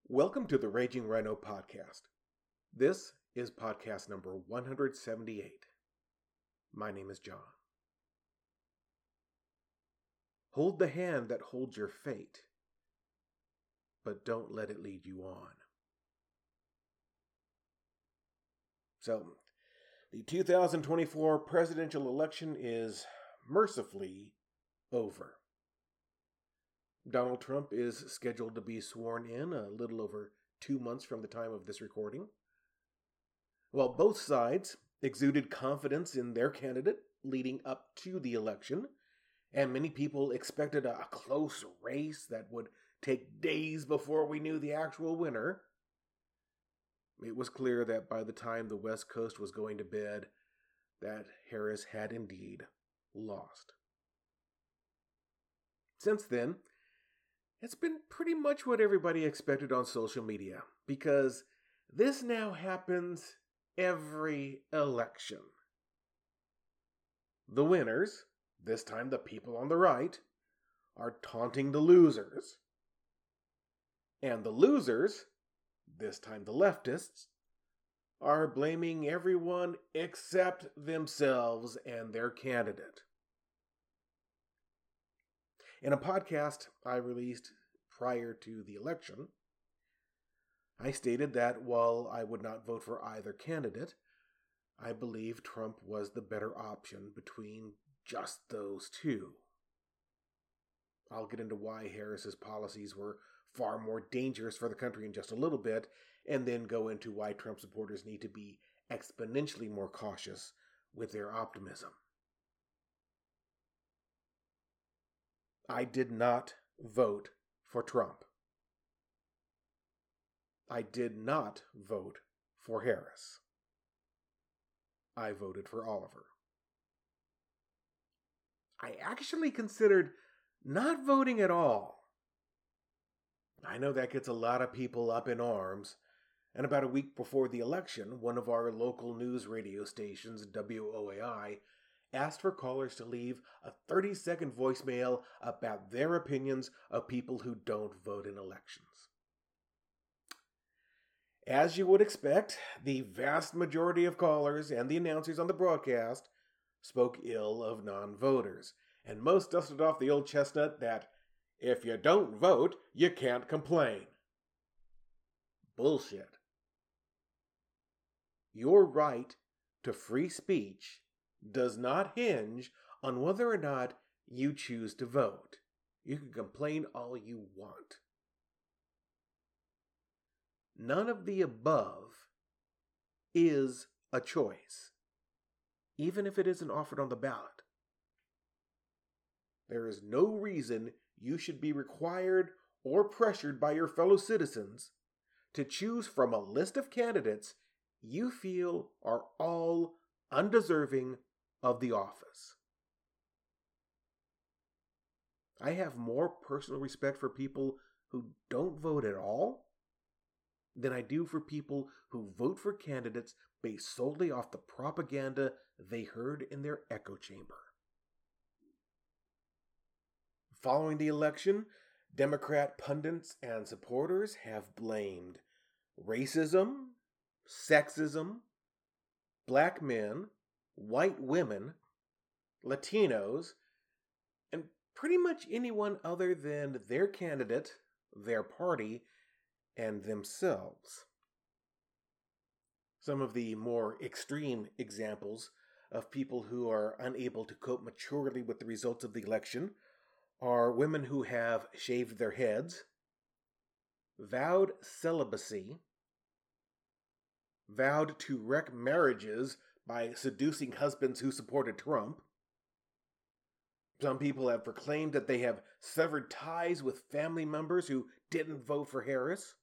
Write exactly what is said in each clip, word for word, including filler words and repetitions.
Welcome to the Raging Rhino podcast. This is podcast number one hundred seventy-eight. My name is John. Hold the hand that holds your fate, but don't let it lead you on. So, the two thousand twenty-four presidential election is mercifully over. Donald Trump is scheduled to be sworn in a little over two months from the time of this recording. While both sides exuded confidence in their candidate leading up to the election, and many people expected a close race that would take days before we knew the actual winner, it was clear that by the time the West Coast was going to bed, that Harris had indeed lost. Since then, it's been pretty much what everybody expected on social media, because this now happens every election. The winners, this time the people on the right, are taunting the losers. And the losers, this time the leftists, are blaming everyone except themselves and their candidate. In a podcast I released prior to the election, I stated that while I would not vote for either candidate, I believe Trump was the better option between just those two. I'll get into why Harris's policies were far more dangerous for the country in just a little bit, and then go into why Trump supporters need to be exponentially more cautious with their optimism. I did not vote for Trump. I did not vote for Harris. I voted for Oliver. I actually considered not voting at all. I know that gets a lot of people up in arms, and about a week before the election, one of our local news radio stations, W O A I, asked for callers to leave a thirty-second voicemail about their opinions of people who don't vote in elections. As you would expect, the vast majority of callers and the announcers on the broadcast spoke ill of non-voters, and most dusted off the old chestnut that if you don't vote, you can't complain. Bullshit. Your right to free speech does not hinge on whether or not you choose to vote. You can complain all you want. None of the above is a choice, even if it isn't offered on the ballot. There is no reason you should be required or pressured by your fellow citizens to choose from a list of candidates you feel are all undeserving of the office. I have more personal respect for people who don't vote at all than I do for people who vote for candidates based solely off the propaganda they heard in their echo chamber. Following the election, Democrat pundits and supporters have blamed racism, sexism, black men, white women, Latinos, and pretty much anyone other than their candidate, their party, and themselves. Some of the more extreme examples of people who are unable to cope maturely with the results of the election are women who have shaved their heads, vowed celibacy, vowed to wreck marriages by seducing husbands who supported Trump. Some people have proclaimed that they have severed ties with family members who didn't vote for Harris.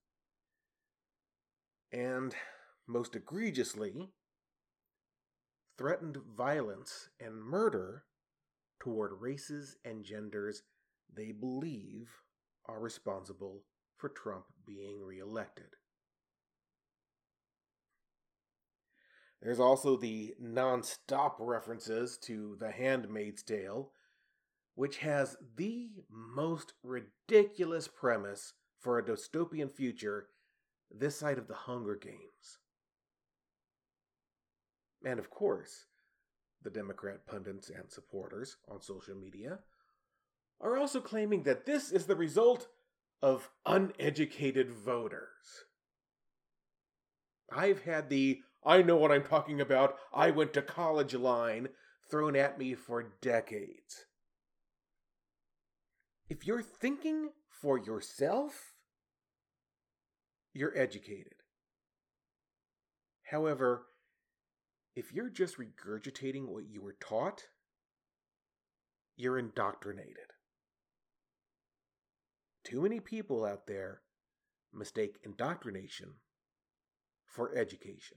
And, most egregiously, threatened violence and murder toward races and genders they believe are responsible for Trump being reelected. There's also the non-stop references to The Handmaid's Tale, which has the most ridiculous premise for a dystopian future this side of the Hunger Games. And of course, the Democrat pundits and supporters on social media are also claiming that this is the result of uneducated voters. I've had the "I know what I'm talking about, I went to college" line thrown at me for decades. If you're thinking for yourself, you're educated. However, if you're just regurgitating what you were taught, you're indoctrinated. Too many people out there mistake indoctrination for education.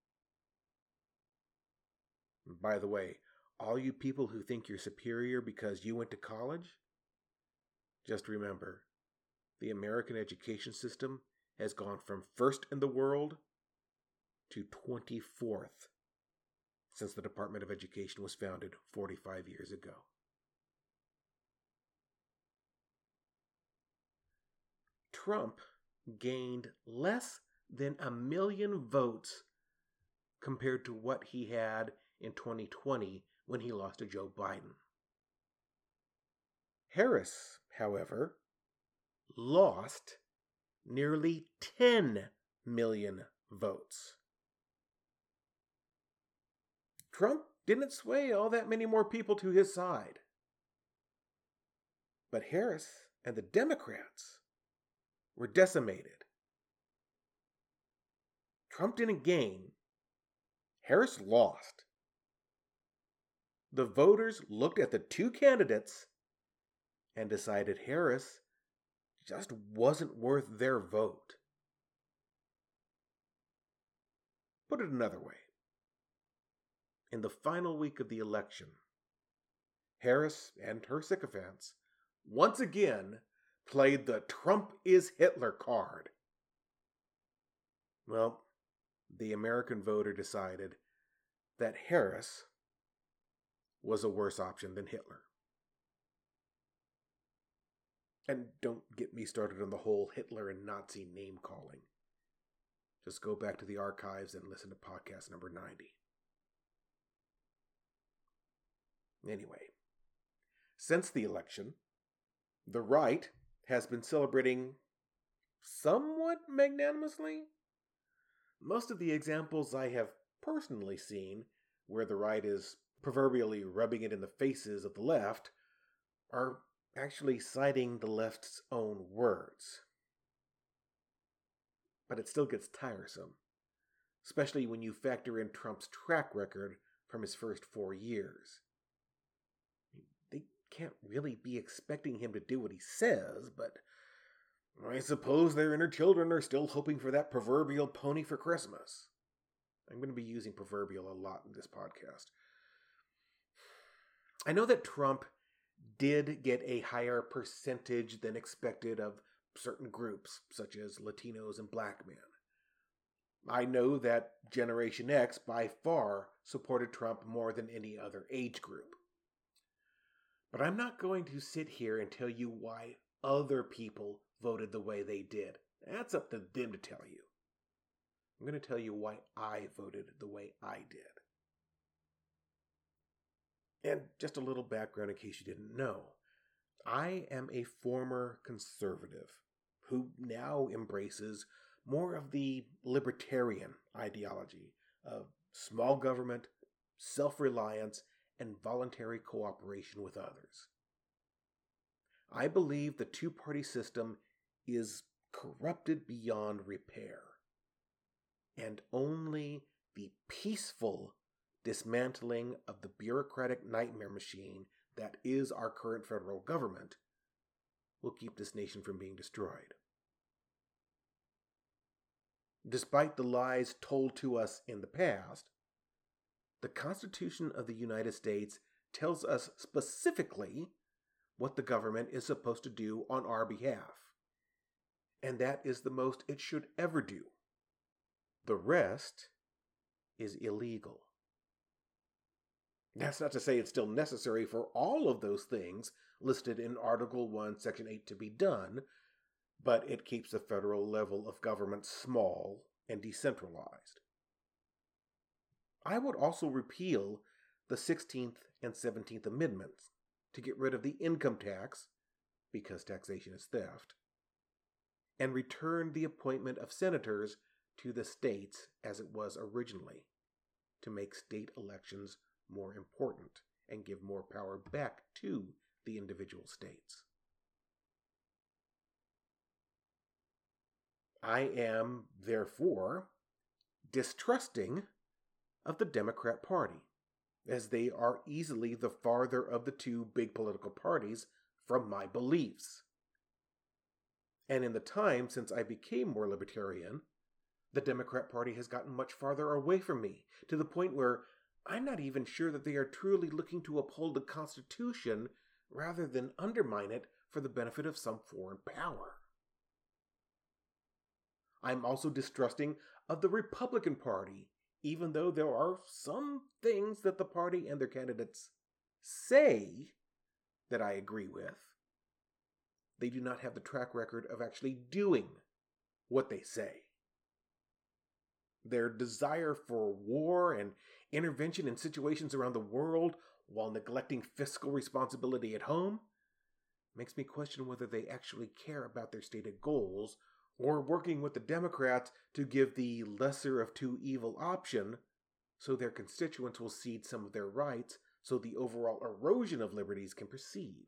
And by the way, all you people who think you're superior because you went to college, just remember, the American education system has gone from first in the world to twenty-fourth since the Department of Education was founded forty-five years ago. Trump gained less than a million votes compared to what he had in twenty twenty when he lost to Joe Biden. Harris, however, lost nearly ten million votes. Trump didn't sway all that many more people to his side. But Harris and the Democrats were decimated. Trump didn't gain. Harris lost. The voters looked at the two candidates and decided Harris just wasn't worth their vote. Put it another way. In the final week of the election, Harris and her sycophants once again played the Trump is Hitler card. Well, the American voter decided that Harris was a worse option than Hitler. And don't get me started on the whole Hitler and Nazi name calling. Just go back to the archives and listen to podcast number ninety. Anyway, since the election, the right has been celebrating somewhat magnanimously. Most of the examples I have personally seen where the right is proverbially rubbing it in the faces of the left are actually citing the left's own words. But it still gets tiresome, especially when you factor in Trump's track record from his first four years. They can't really be expecting him to do what he says, but I suppose their inner children are still hoping for that proverbial pony for Christmas. I'm going to be using proverbial a lot in this podcast. I know that Trump did get a higher percentage than expected of certain groups, such as Latinos and black men. I know that Generation X by far supported Trump more than any other age group. But I'm not going to sit here and tell you why other people voted the way they did. That's up to them to tell you. I'm going to tell you why I voted the way I did. And just a little background in case you didn't know. I am a former conservative who now embraces more of the libertarian ideology of small government, self-reliance, and voluntary cooperation with others. I believe the two-party system is corrupted beyond repair, and only the peaceful dismantling of the bureaucratic nightmare machine that is our current federal government will keep this nation from being destroyed. Despite the lies told to us in the past, the Constitution of the United States tells us specifically what the government is supposed to do on our behalf. And that is the most it should ever do. The rest is illegal. That's not to say it's still necessary for all of those things listed in Article one, Section eight to be done, but it keeps the federal level of government small and decentralized. I would also repeal the sixteenth and seventeenth Amendments to get rid of the income tax, because taxation is theft, and return the appointment of senators to the states as it was originally, to make state elections more important and give more power back to the individual states. I am, therefore, distrusting of the Democrat Party, as they are easily the farther of the two big political parties from my beliefs. And in the time since I became more libertarian, the Democrat Party has gotten much farther away from me, to the point where I'm not even sure that they are truly looking to uphold the Constitution rather than undermine it for the benefit of some foreign power. I'm also distrusting of the Republican Party, even though there are some things that the party and their candidates say that I agree with. They do not have the track record of actually doing what they say. Their desire for war and intervention in situations around the world while neglecting fiscal responsibility at home makes me question whether they actually care about their stated goals, or working with the Democrats to give the lesser of two evil option so their constituents will cede some of their rights so the overall erosion of liberties can proceed.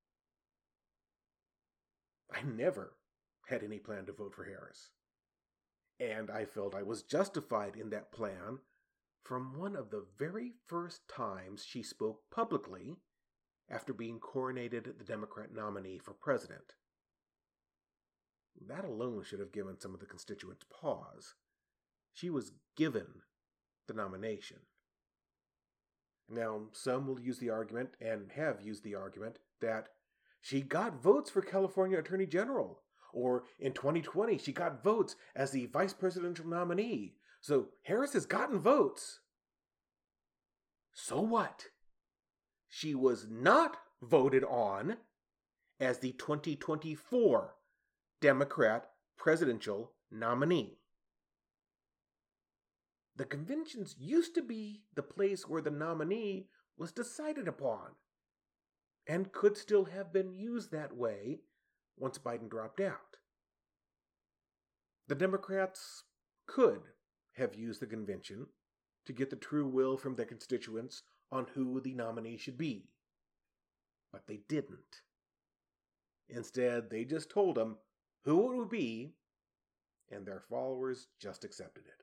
I never had any plan to vote for Harris, and I felt I was justified in that plan from one of the very first times she spoke publicly after being coronated the Democrat nominee for president. That alone should have given some of the constituents pause. She was given the nomination. Now, some will use the argument, and have used the argument, that she got votes for California Attorney General, or in twenty twenty she got votes as the vice presidential nominee, so Harris has gotten votes. So what? She was not voted on as the twenty twenty-four Democrat presidential nominee. The conventions used to be the place where the nominee was decided upon, and could still have been used that way once Biden dropped out. The Democrats could have used the convention to get the true will from their constituents on who the nominee should be, but they didn't. Instead, they just told them who it would be, and their followers just accepted it.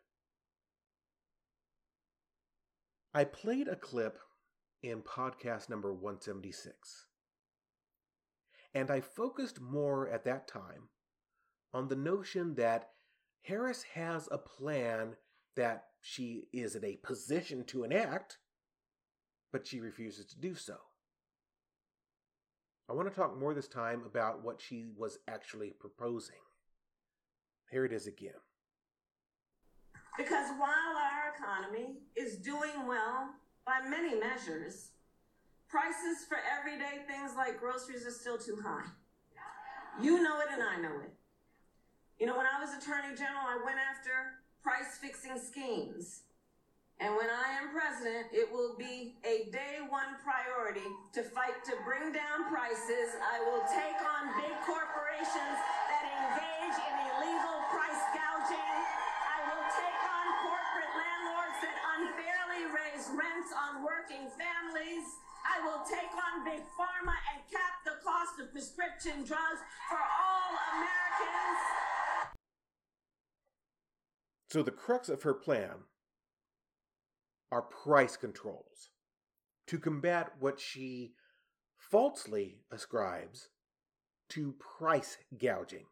I played a clip in podcast number one seventy-six, and I focused more at that time on the notion that Harris has a plan that she is in a position to enact, but she refuses to do so. I want to talk more this time about what she was actually proposing. Here it is again. Because while our economy is doing well by many measures, prices for everyday things like groceries are still too high. You know it and I know it. You know, when I was Attorney General, I went after price-fixing schemes. And when I am president, it will be a day one priority to fight to bring down prices. I will take on big corporations that engage in illegal price gouging. I will take on corporate landlords that unfairly raise rents on working families. I will take on big pharma and cap the cost of prescription drugs for all Americans. So the crux of her plan are price controls to combat what she falsely ascribes to price gouging.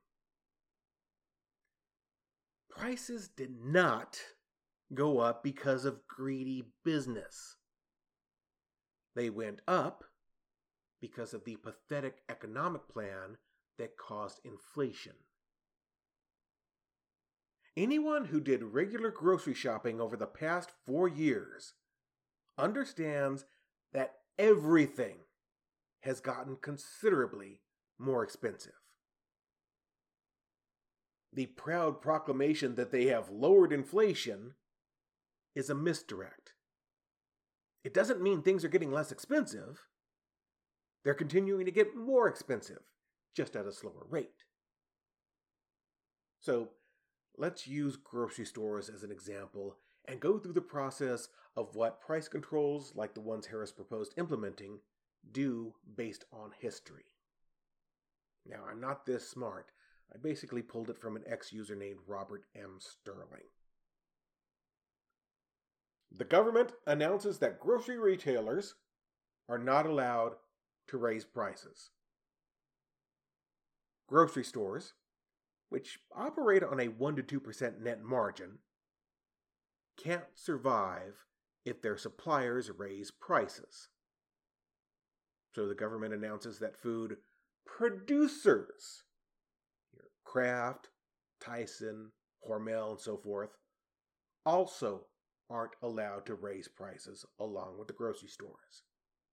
Prices did not go up because of greedy business. They went up because of the pathetic economic plan that caused inflation. Anyone who did regular grocery shopping over the past four years understands that everything has gotten considerably more expensive. the proud proclamation that they have lowered inflation is a misdirect. It doesn't mean things are getting less expensive. They're continuing to get more expensive, just at a slower rate. So, let's use grocery stores as an example and go through the process of what price controls, like the ones Harris proposed implementing, do based on history. Now, I'm not this smart. I basically pulled it from an ex-user named Robert M. Sterling. The government announces that grocery retailers are not allowed to raise prices. Grocery stores, which operate on a one to two percent net margin, can't survive if their suppliers raise prices. So the government announces that food producers, your Kraft, Tyson, Hormel, and so forth, also aren't allowed to raise prices along with the grocery stores.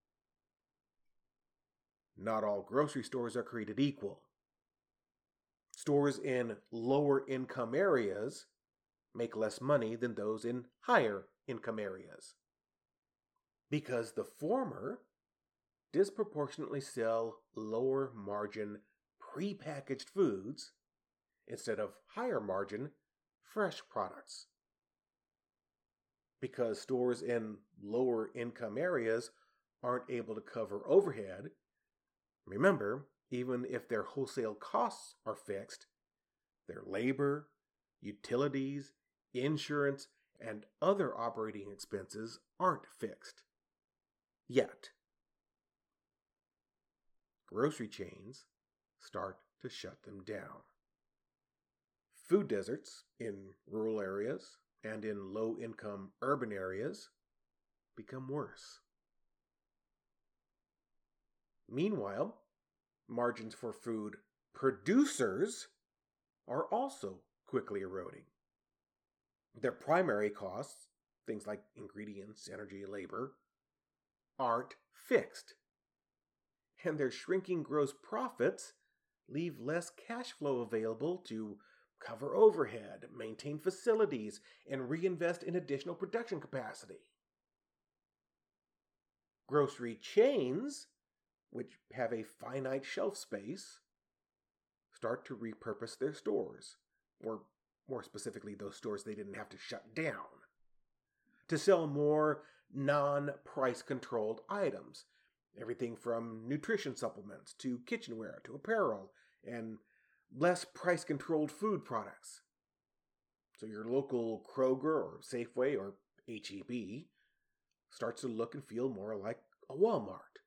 Not all grocery stores are created equal. Stores in lower income areas make less money than those in higher income areas, because the former disproportionately sell lower margin prepackaged foods instead of higher margin fresh products. Because stores in lower income areas aren't able to cover overhead, remember, even if their wholesale costs are fixed, their labor, utilities, insurance, and other operating expenses aren't fixed. Yet. Grocery chains start to shut them down. Food deserts in rural areas and in low-income urban areas become worse. Meanwhile, margins for food producers are also quickly eroding. Their primary costs, things like ingredients, energy, and labor, aren't fixed. And their shrinking gross profits leave less cash flow available to cover overhead, maintain facilities, and reinvest in additional production capacity. Grocery chains, which have a finite shelf space, start to repurpose their stores, or more specifically those stores they didn't have to shut down, to sell more non-price controlled items. Everything from nutrition supplements to kitchenware to apparel and less price-controlled food products. So your local Kroger or Safeway or H E B starts to look and feel more like a Walmart.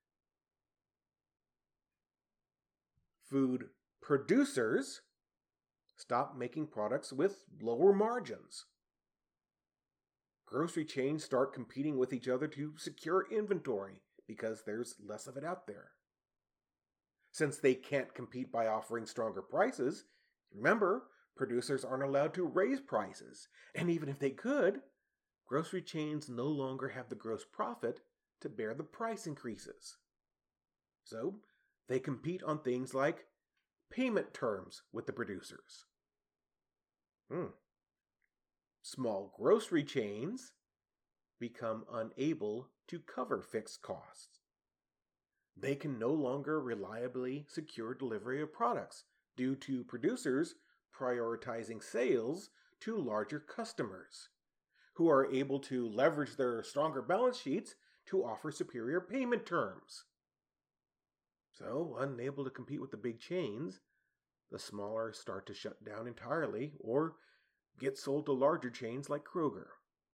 Food producers stop making products with lower margins. Grocery chains start competing with each other to secure inventory because there's less of it out there. Since they can't compete by offering stronger prices, remember, producers aren't allowed to raise prices, and even if they could, grocery chains no longer have the gross profit to bear the price increases. So, they compete on things like payment terms with the producers. Hmm. Small grocery chains become unable to cover fixed costs. They can no longer reliably secure delivery of products due to producers prioritizing sales to larger customers, who are able to leverage their stronger balance sheets to offer superior payment terms. So, unable to compete with the big chains, the smaller start to shut down entirely or get sold to larger chains like Kroger.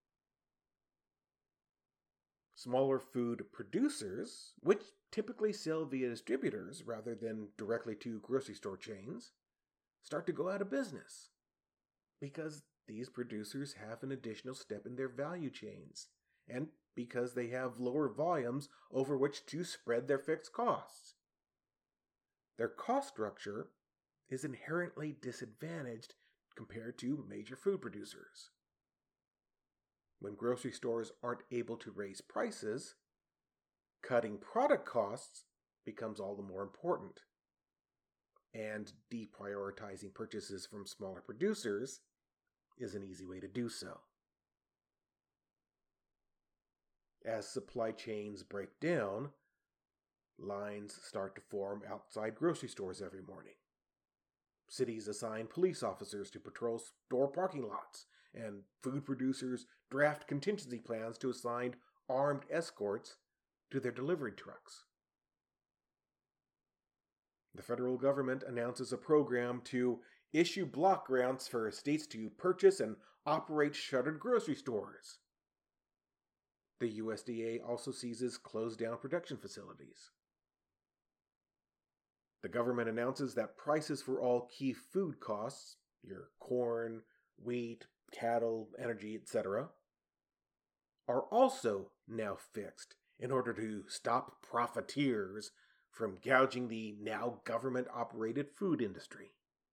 Smaller food producers, which typically sell via distributors rather than directly to grocery store chains, start to go out of business because these producers have an additional step in their value chains and because they have lower volumes over which to spread their fixed costs. Their cost structure is inherently disadvantaged compared to major food producers. When grocery stores aren't able to raise prices, cutting product costs becomes all the more important. and deprioritizing purchases from smaller producers is an easy way to do so. As supply chains break down, lines start to form outside grocery stores every morning. Cities assign police officers to patrol store parking lots, and food producers draft contingency plans to assign armed escorts to their delivery trucks. The federal government announces a program to issue block grants for states to purchase and operate shuttered grocery stores. The U S D A also seizes closed down production facilities. The government announces that prices for all key food costs, your corn, wheat, cattle, energy, et cetera, are also now fixed in order to stop profiteers from gouging the now government-operated food industry.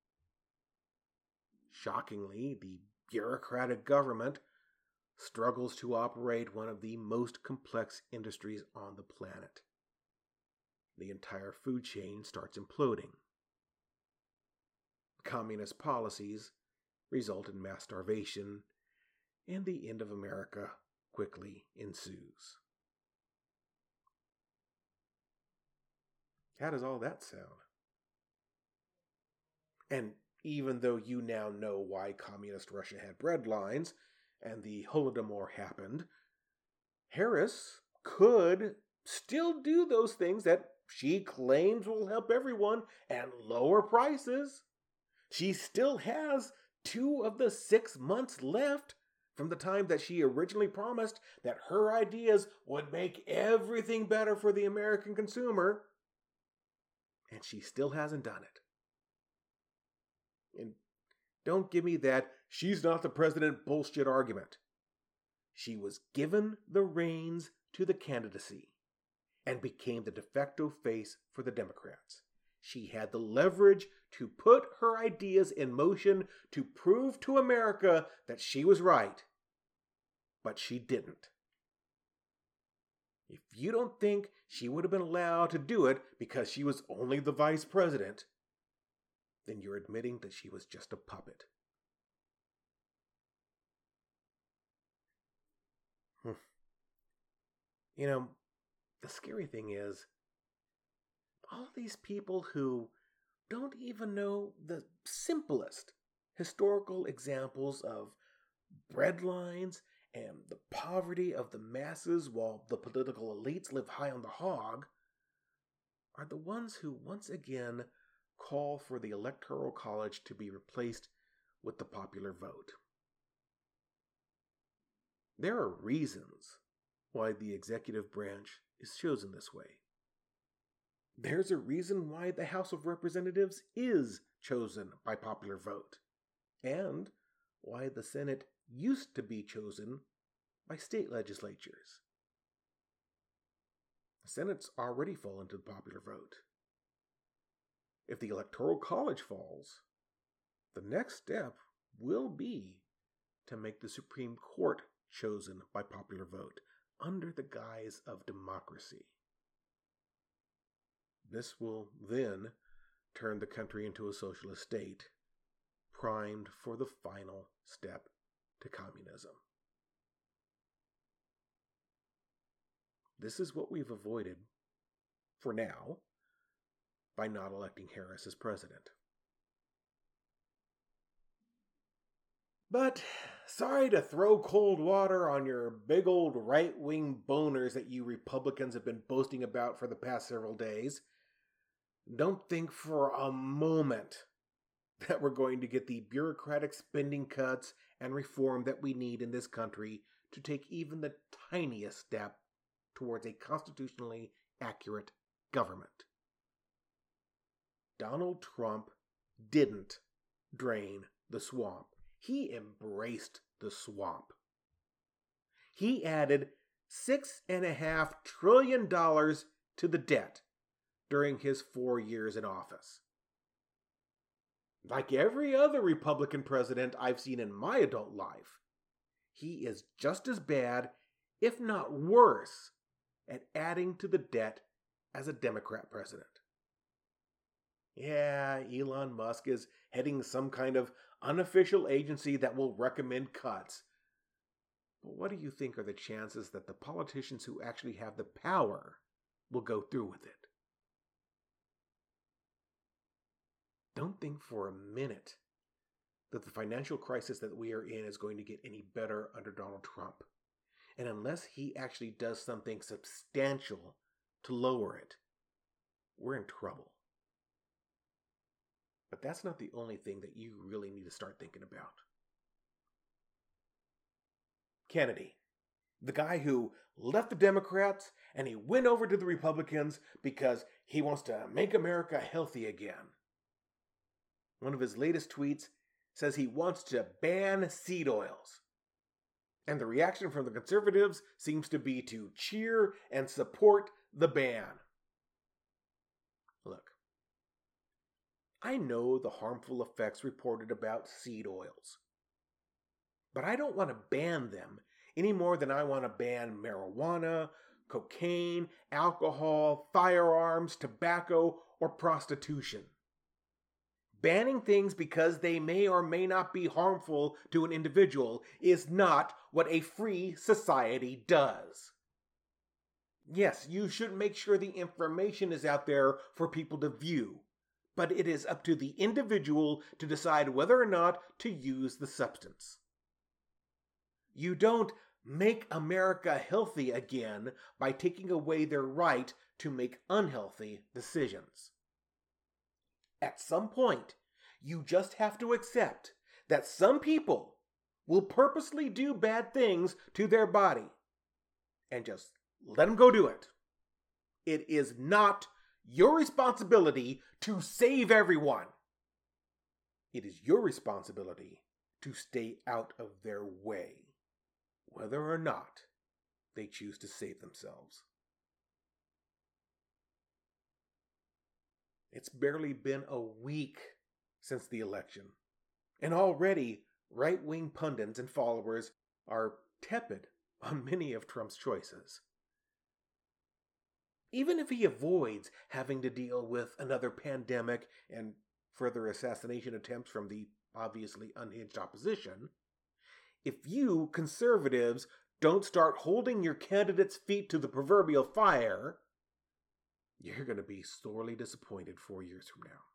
Shockingly, the bureaucratic government struggles to operate one of the most complex industries on the planet. The entire food chain starts imploding. Communist policies result in mass starvation, and the end of America quickly ensues. How does all that sound? And even though you now know why communist Russia had breadlines and the Holodomor happened, Harris could still do those things that she claims will help everyone and lower prices. She still has two of the six months left from the time that she originally promised that her ideas would make everything better for the American consumer. And she still hasn't done it. And don't give me that she's not the president bullshit argument. She was given the reins to the candidacy and became the de facto face for the Democrats. She had the leverage to put her ideas in motion to prove to America that she was right. But she didn't. If you don't think she would have been allowed to do it because she was only the vice president, then you're admitting that she was just a puppet. Hmm. You know, the scary thing is, all these people who don't even know the simplest historical examples of breadlines and the poverty of the masses while the political elites live high on the hog are the ones who once again call for the Electoral College to be replaced with the popular vote. There are reasons why the executive branch is chosen this way. There's a reason why the House of Representatives is chosen by popular vote, and why the Senate used to be chosen by state legislatures. The Senate's already fallen to the popular vote. If the Electoral College falls, the next step will be to make the Supreme Court chosen by popular vote under the guise of democracy. This will then turn the country into a socialist state, primed for the final step to communism. This is what we've avoided, for now, by not electing Harris as president. But, sorry to throw cold water on your big old right-wing boners that you Republicans have been boasting about for the past several days. Don't think for a moment that we're going to get the bureaucratic spending cuts and reform that we need in this country to take even the tiniest step towards a constitutionally accurate government. Donald Trump didn't drain the swamp. He embraced the swamp. He added six and a half trillion dollars to the debt during his four years in office. Like every other Republican president I've seen in my adult life, he is just as bad, if not worse, at adding to the debt as a Democrat president. Yeah, Elon Musk is heading some kind of unofficial agency that will recommend cuts. But what do you think are the chances that the politicians who actually have the power will go through with it? Don't think for a minute that the financial crisis that we are in is going to get any better under Donald Trump. And unless he actually does something substantial to lower it, we're in trouble. But that's not the only thing that you really need to start thinking about. Kennedy, the guy who left the Democrats and he went over to the Republicans because he wants to make America healthy again. One of his latest tweets says he wants to ban seed oils. And the reaction from the conservatives seems to be to cheer and support the ban. Look, I know the harmful effects reported about seed oils, but I don't want to ban them any more than I want to ban marijuana, cocaine, alcohol, firearms, tobacco, or prostitution. Banning things because they may or may not be harmful to an individual is not what a free society does. Yes, you should make sure the information is out there for people to view, but it is up to the individual to decide whether or not to use the substance. You don't make America healthy again by taking away their right to make unhealthy decisions. At some point, you just have to accept that some people will purposely do bad things to their body and just let them go do it. It is not your responsibility to save everyone. It is your responsibility to stay out of their way, whether or not they choose to save themselves. It's barely been a week since the election, and already right-wing pundits and followers are tepid on many of Trump's choices. Even if he avoids having to deal with another pandemic and further assassination attempts from the obviously unhinged opposition, if you conservatives don't start holding your candidates' feet to the proverbial fire, you're going to be sorely disappointed four years from now.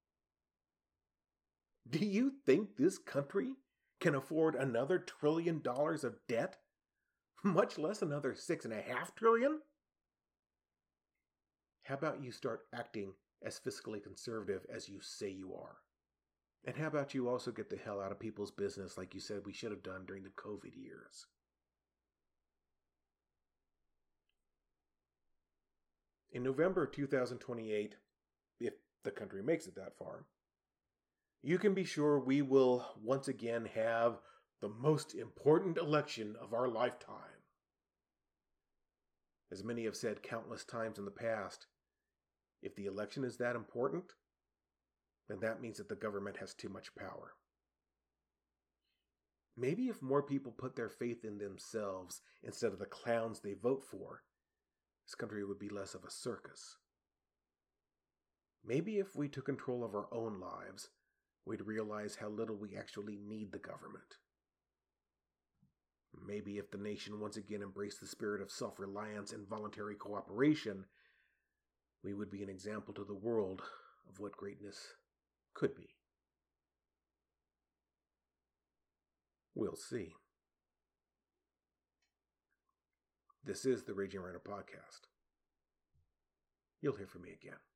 Do you think this country can afford another trillion dollars of debt? Much less another six and a half trillion? How about you start acting as fiscally conservative as you say you are? And how about you also get the hell out of people's business like you said we should have done during the COVID years? In November two thousand twenty-eight, if the country makes it that far, you can be sure we will once again have the most important election of our lifetime. As many have said countless times in the past, if the election is that important, then that means that the government has too much power. Maybe if more people put their faith in themselves instead of the clowns they vote for, this country would be less of a circus. Maybe if we took control of our own lives, we'd realize how little we actually need the government. Maybe if the nation once again embraced the spirit of self-reliance and voluntary cooperation, we would be an example to the world of what greatness could be. We'll see. This is the Raging Rhino Podcast. You'll hear from me again.